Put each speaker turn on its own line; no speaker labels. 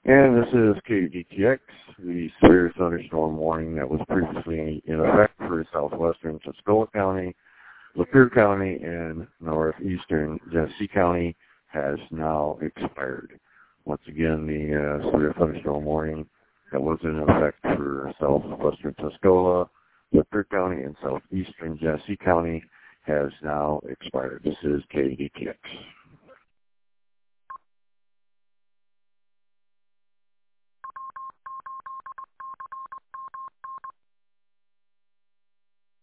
And this is KDTX, the severe thunderstorm warning that was previously in effect for southwestern Tuscola County, Lapeer County, and northeastern Genesee County has now expired. Once again, the severe thunderstorm warning that was in effect for southwestern Tuscola, Lapeer County, and southeastern Genesee County has now expired. This is KDTX.